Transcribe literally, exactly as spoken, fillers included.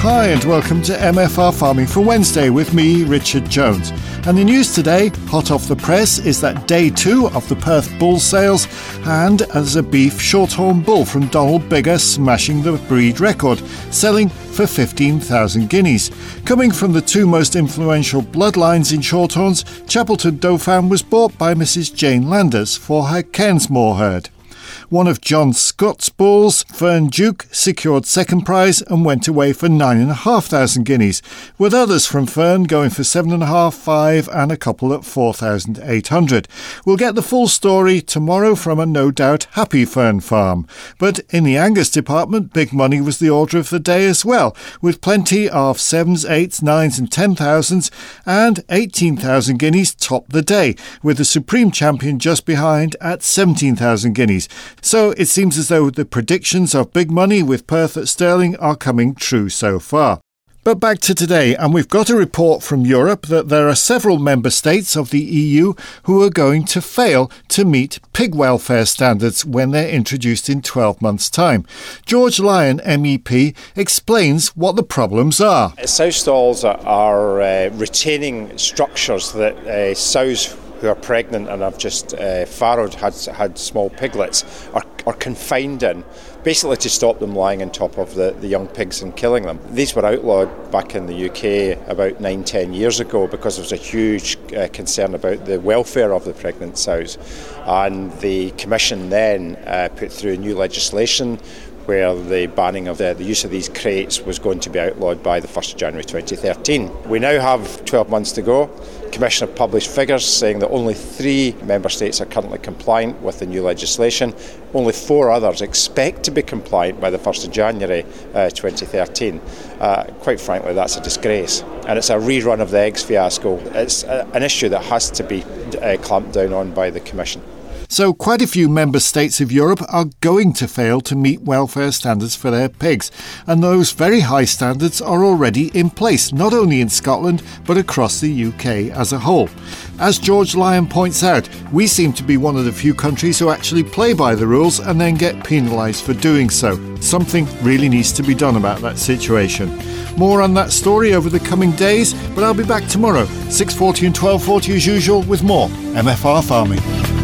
Hi and welcome to M F R Farming for Wednesday with me, Richard Jones. And the news today, hot off the press, is that day two of the Perth bull sales, and as a beef shorthorn bull from Donald Biggar smashing the breed record, selling for fifteen thousand guineas. Coming from the two most influential bloodlines in shorthorns, Chapelton Dauphin was bought by Missus Jane Landers for her Cairnsmore herd. One of John Scott's bulls, Fern Duke, secured second prize and went away for nine and a half thousand guineas, with others from Fern going for seven and a half, five, and a couple at four thousand eight hundred. We'll get the full story tomorrow from a no doubt happy Fern farm. But in the Angus department, big money was the order of the day as well, with plenty of sevens, eights, nines, and ten thousands, and eighteen thousand guineas topped the day, with the supreme champion just behind at seventeen thousand guineas. So it seems as though the predictions of big money with Perth at Stirling are coming true so far. But back to today, and we've got a report from Europe that there are several member states of the E U who are going to fail to meet pig welfare standards when they're introduced in twelve months' time. George Lyon, M E P, explains what the problems are. Sow stalls are, are uh, retaining structures that uh, sows who are pregnant and have just uh, farrowed, had had small piglets, are, are confined in, basically to stop them lying on top of the, the young pigs and killing them. These were outlawed back in the U K about nine, ten years ago because there was a huge uh, concern about the welfare of the pregnant sows. And the Commission then uh, put through new legislation where the banning of the, the use of these crates was going to be outlawed by the first of January twenty thirteen. We now have twelve months to go. The Commission have published figures saying that only three member states are currently compliant with the new legislation. Only four others expect to be compliant by the first of January uh, twenty thirteen. Uh, quite frankly, that's a disgrace. And it's a rerun of the eggs fiasco. It's a, an issue that has to be uh, clamped down on by the Commission. So quite a few member states of Europe are going to fail to meet welfare standards for their pigs, and those very high standards are already in place, not only in Scotland but across the U K as a whole. As George Lyon points out, we seem to be one of the few countries who actually play by the rules and then get penalised for doing so. Something really needs to be done about that situation. More on that story over the coming days, but I'll be back tomorrow, six forty and twelve forty as usual, with more M F R Farming.